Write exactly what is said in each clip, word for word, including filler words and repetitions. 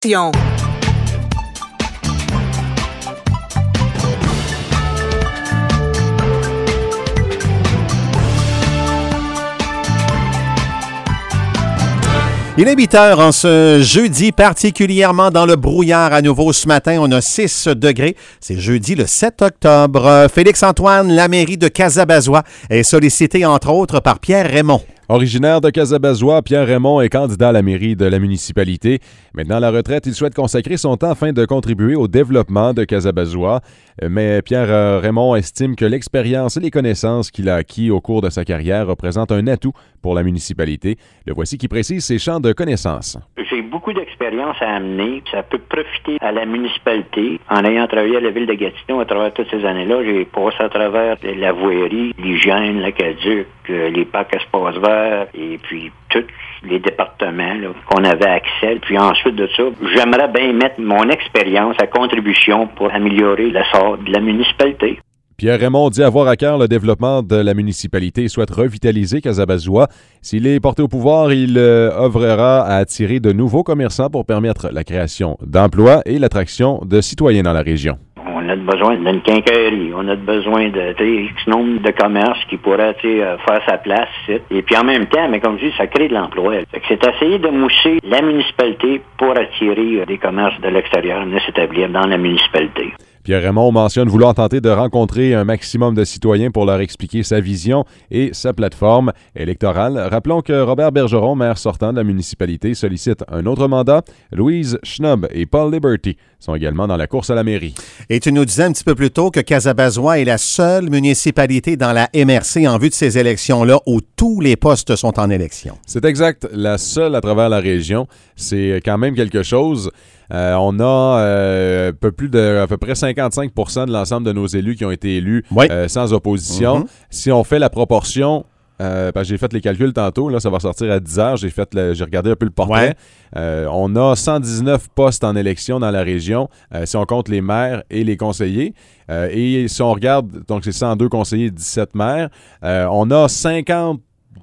Il est huit heures en ce jeudi, particulièrement dans le brouillard à nouveau ce matin. On a six degrés. C'est jeudi le sept octobre. Félix-Antoine, la mairie de Casabazois, est sollicité entre autres par Pierre Raymond. Originaire de Casabazois, Pierre Raymond est candidat à la mairie de la municipalité. Maintenant à la retraite, il souhaite consacrer son temps afin de contribuer au développement de Casabazois. Mais Pierre Raymond estime que l'expérience et les connaissances qu'il a acquis au cours de sa carrière représentent un atout pour la municipalité. Le voici qui précise ses champs de connaissances. J'ai beaucoup d'expérience à amener. Ça peut profiter à la municipalité. En ayant travaillé à la ville de Gatineau à travers toutes ces années-là, j'ai passé à travers la voirie, l'hygiène, l'aqueduc, les parcs espaces verts et puis tous les départements là, qu'on avait accès. Puis ensuite de ça, j'aimerais bien mettre mon expérience à contribution pour améliorer le sort de la municipalité. Pierre Raymond dit avoir à cœur le développement de la municipalité et souhaite revitaliser Casabazois. S'il est porté au pouvoir, il euh, œuvrera à attirer de nouveaux commerçants pour permettre la création d'emplois et l'attraction de citoyens dans la région. On a besoin d'une quincaillerie, on a besoin de X nombre de commerces qui pourraient faire sa place ici. Et puis en même temps, mais comme je dis, ça crée de l'emploi. C'est essayer de mousser la municipalité pour attirer des commerces de l'extérieur et s'établir dans la municipalité. Pierre Raymond mentionne vouloir tenter de rencontrer un maximum de citoyens pour leur expliquer sa vision et sa plateforme électorale. Rappelons que Robert Bergeron, maire sortant de la municipalité, sollicite un autre mandat. Louise Schnob et Paul Liberty sont également dans la course à la mairie. Et tu nous disais un petit peu plus tôt que Casabazois est la seule municipalité dans la M R C en vue de ces élections-là où tous les postes sont en élection. C'est exact, la seule à travers la région. C'est quand même quelque chose. Euh, on a euh, un peu plus de à peu près cinquante-cinq pour cent de l'ensemble de nos élus qui ont été élus oui. euh, sans opposition. Mm-hmm. Si on fait la proportion, euh, parce que j'ai fait les calculs tantôt, là, ça va sortir à dix heures, j'ai fait le, j'ai regardé un peu le portrait. Ouais. Euh, on a cent dix-neuf postes en élection dans la région, euh, si on compte les maires et les conseillers. Euh, et si on regarde, donc c'est cent deux conseillers, dix-sept maires, euh, on a cinquante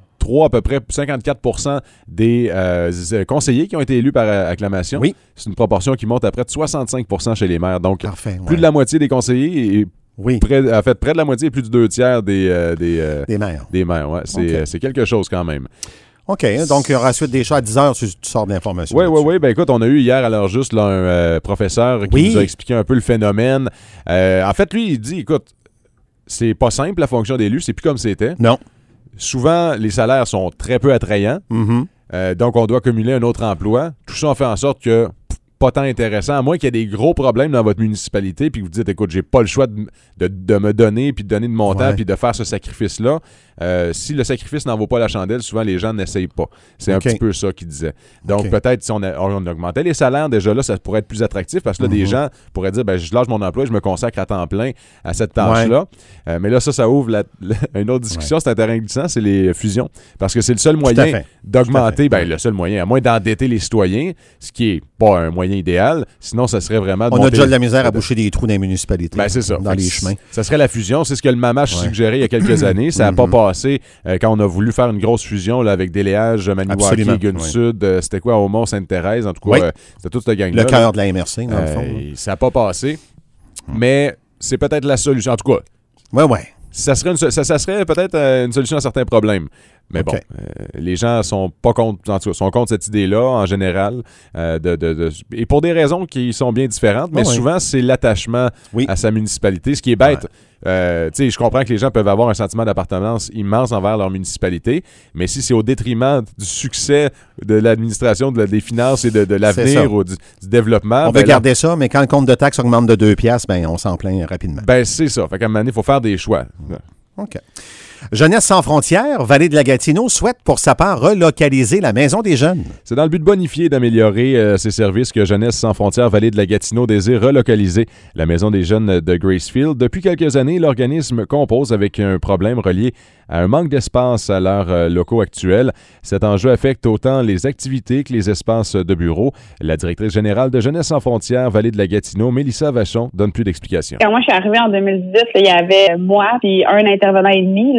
à peu près cinquante-quatre pour cent des euh, conseillers qui ont été élus par acclamation. Oui. C'est une proportion qui monte à près de soixante-cinq pour cent chez les maires. Donc, Parfait, plus ouais. de la moitié des conseillers et oui. près, en fait, près de la moitié et plus de deux tiers des, euh, des, euh, des maires. Des maires, ouais. C'est, okay. c'est quelque chose quand même. OK. Donc, il y aura ensuite des choix à dix heures, tu, tu sors de l'information. Oui, oui, oui. Ben écoute, on a eu hier à l'heure juste là, un euh, professeur qui oui. nous a expliqué un peu le phénomène. Euh, en fait, lui, il dit, écoute, c'est pas simple la fonction d'élu, c'est plus comme c'était. Non. Souvent, les salaires sont très peu attrayants. Mm-hmm. Euh, donc, on doit cumuler un autre emploi. Tout ça, on fait en sorte que pff, pas tant intéressant, à moins qu'il y ait des gros problèmes dans votre municipalité, puis vous dites, écoute, j'ai pas le choix de, de, de me donner, puis de donner de mon temps, puis de faire ce sacrifice-là. Euh, si le sacrifice n'en vaut pas la chandelle, souvent les gens n'essayent pas. C'est okay. un petit peu ça qu'il disait. Donc okay. peut-être si on, a, on augmentait les salaires, déjà là, ça pourrait être plus attractif parce que là, mm-hmm. des gens pourraient dire, ben, je lâche mon emploi et je me consacre à temps plein à cette tâche-là. Ouais. Euh, mais là, ça, ça ouvre la, la, une autre discussion, ouais. c'est un terrain glissant, c'est les fusions. Parce que c'est le seul moyen d'augmenter, ben, le seul moyen, à moins d'endetter les citoyens, ce qui est pas un moyen idéal. Sinon, ça serait vraiment... De on a déjà de la misère à boucher des trous dans les municipalités. Ben, c'est ça. Dans les chemins. Ça serait la fusion. C'est ce que le Mamache ouais. suggérait il y a quelques années. Ça n'a mm-hmm. pas passé euh, quand on a voulu faire une grosse fusion là, avec Déléage, Maniwaki, Gun oui. Sud. Euh, c'était quoi, Aumont, Sainte-Thérèse? En tout cas, oui. euh, c'était toute cette gang-là. Le cœur de la M R C, dans euh, le fond. Là. Ça n'a pas passé. Mm. Mais c'est peut-être la solution. En tout cas, oui, oui. Ça serait, une, ça, ça serait peut-être euh, une solution à certains problèmes. Mais okay. bon, euh, les gens sont pas contre, en tout cas, sont contre cette idée-là en général, euh, de, de, de, et pour des raisons qui sont bien différentes, mais oh, souvent oui. c'est l'attachement oui. à sa municipalité, ce qui est bête. Ouais. Euh, tu sais, je comprends que les gens peuvent avoir un sentiment d'appartenance immense envers leur municipalité, mais si c'est au détriment du succès de l'administration, de la, des finances et de, de l'avenir ou du, du développement... On ben veut là, garder ça, mais quand le compte de taxes augmente de deux piastres, ben on s'en plaint rapidement. Ben c'est ça. Fait qu'à un moment donné, il faut faire des choix. OK. Jeunesse sans frontières, Vallée de la Gatineau souhaite pour sa part relocaliser la Maison des jeunes. C'est dans le but de bonifier et d'améliorer euh, ces services que Jeunesse sans frontières, Vallée de la Gatineau désire relocaliser la Maison des jeunes de Gracefield. Depuis quelques années, l'organisme compose avec un problème relié à un manque d'espace à leurs euh, locaux actuels. Cet enjeu affecte autant les activités que les espaces de bureau. La directrice générale de Jeunesse sans frontières, Vallée de la Gatineau, Mélissa Vachon, donne plus d'explications. Quand moi, je suis arrivée en deux mille dix-huit, là, il y avait moi puis un intervenant et demi. Là,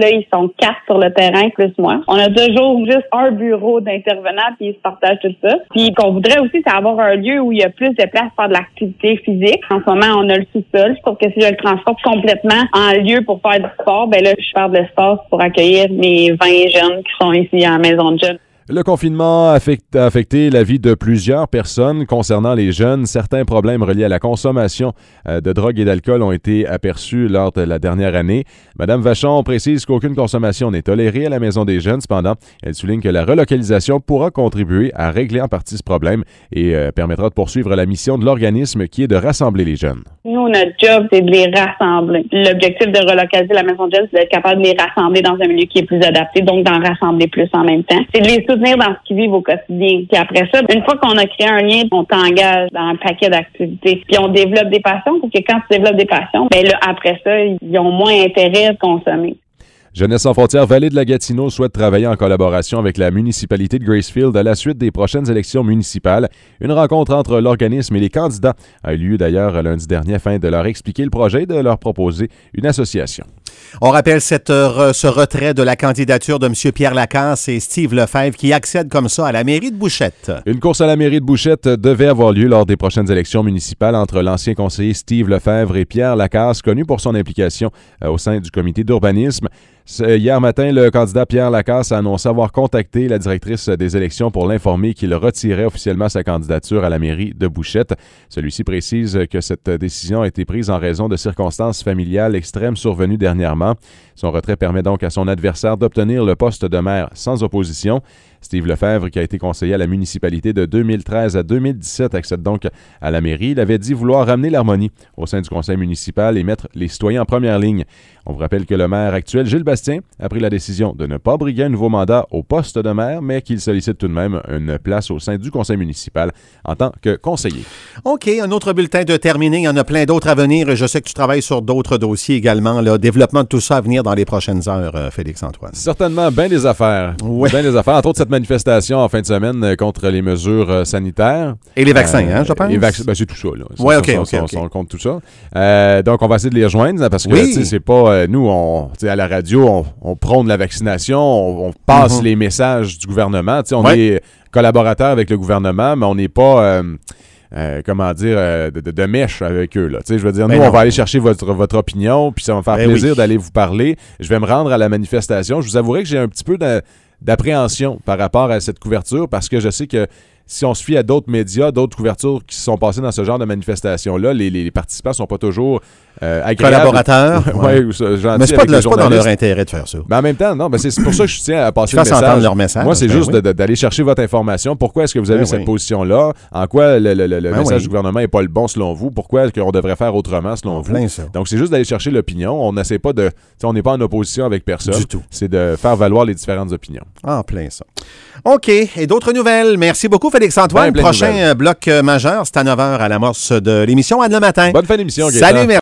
là, ils sont quatre sur le terrain, plus moi. On a toujours juste un bureau d'intervenants, puis ils se partagent tout ça. Puis qu'on voudrait aussi, c'est avoir un lieu où il y a plus de place pour faire de l'activité physique. En ce moment, on a le sous-sol. Je trouve que si je le transforme complètement en lieu pour faire du sport, ben là, je perds de l'espace pour accueillir mes vingt jeunes qui sont ici à la maison de jeunes. Le confinement a affecté la vie de plusieurs personnes. Concernant les jeunes, certains problèmes reliés à la consommation de drogue et d'alcool ont été aperçus lors de la dernière année. Madame Vachon précise qu'aucune consommation n'est tolérée à la Maison des jeunes. Cependant, elle souligne que la relocalisation pourra contribuer à régler en partie ce problème et euh, permettra de poursuivre la mission de l'organisme qui est de rassembler les jeunes. Nous, notre job, c'est de les rassembler. L'objectif de relocaliser la Maison de jeunes, c'est d'être capable de les rassembler dans un milieu qui est plus adapté, donc d'en rassembler plus en même temps. C'est de les soutenir dans ce qu'ils vivent au quotidien. Puis après ça, une fois qu'on a créé un lien, on t'engage dans un paquet d'activités. Puis on développe des passions, parce que quand tu développes des passions, ben là, après ça, ils ont moins intérêt de consommer. Jeunesse sans frontières Vallée de la Gatineau souhaite travailler en collaboration avec la municipalité de Gracefield à la suite des prochaines élections municipales. Une rencontre entre l'organisme et les candidats a eu lieu d'ailleurs lundi dernier afin de leur expliquer le projet et de leur proposer une association. On rappelle cette, euh, ce retrait de la candidature de M. Pierre Lacasse et Steve Lefebvre qui accèdent comme ça à la mairie de Bouchette. Une course à la mairie de Bouchette devait avoir lieu lors des prochaines élections municipales entre l'ancien conseiller Steve Lefebvre et Pierre Lacasse, connu pour son implication euh, au sein du comité d'urbanisme. Hier matin, le candidat Pierre Lacasse a annoncé avoir contacté la directrice des élections pour l'informer qu'il retirait officiellement sa candidature à la mairie de Bouchette. Celui-ci précise que cette décision a été prise en raison de circonstances familiales extrêmes survenues dernièrement. Son retrait permet donc à son adversaire d'obtenir le poste de maire sans opposition. Steve Lefebvre, qui a été conseiller à la municipalité de deux mille treize à deux mille dix-sept, accède donc à la mairie. Il avait dit vouloir ramener l'harmonie au sein du conseil municipal et mettre les citoyens en première ligne. On vous rappelle que le maire actuel, Gilles Bastien, a pris la décision de ne pas briguer un nouveau mandat au poste de maire, mais qu'il sollicite tout de même une place au sein du conseil municipal en tant que conseiller. OK, un autre bulletin de terminé. Il y en a plein d'autres à venir. Je sais que tu travailles sur d'autres dossiers également. Là. Développement de tout ça à venir dans les prochaines heures, Félix-Antoine. Certainement, bien des affaires. Oui. Bien des affaires. Entre autres, cette manifestation en fin de semaine contre les mesures sanitaires. Et les vaccins, euh, hein, je pense? Les vaccins, ben, c'est tout ça. Oui, OK, OK. On, on, on compte tout ça. Euh, donc, on va essayer de les rejoindre parce que, oui. tu sais, c'est pas... Euh, nous, on, à la radio, on, on prône la vaccination, on, on passe mm-hmm. les messages du gouvernement. Tu sais, on oui. est collaborateur avec le gouvernement, mais on n'est pas... Euh, Euh, comment dire, euh, de, de, de mèche avec eux. Là. Je veux dire, ben nous, non. on va aller chercher votre, votre opinion, puis ça va me faire ben plaisir oui. d'aller vous parler. Je vais me rendre à la manifestation. Je vous avouerai que j'ai un petit peu de, d'appréhension par rapport à cette couverture, parce que je sais que si on se fie à d'autres médias, d'autres couvertures qui se sont passées dans ce genre de manifestation-là, les, les participants ne sont pas toujours euh, agréables. Collaborateurs. ouais, ouais. Mais c'est pas, de, c'est pas dans leur intérêt de faire ça. Mais en même temps, non, ben c'est pour ça que je tiens à passer le message. entendre leur message. Moi, c'est ben juste oui. de, d'aller chercher votre information. Pourquoi est-ce que vous avez ben cette oui. position-là? En quoi le, le, le ben message oui. du gouvernement n'est pas le bon selon vous? Pourquoi est-ce qu'on devrait faire autrement selon en vous? Plein ça. Donc, c'est juste d'aller chercher l'opinion. On n'essaie pas de... On n'est pas en opposition avec personne. Du tout. C'est de faire valoir les différentes opinions. En plein ça. OK. Et d'autres nouvelles. Merci beaucoup, Félix-Antoine. Prochain bloc majeur, c'est à neuf heures à l'amorce de l'émission. À demain matin. Bonne fin d'émission, Gaëtan. Salut, merci.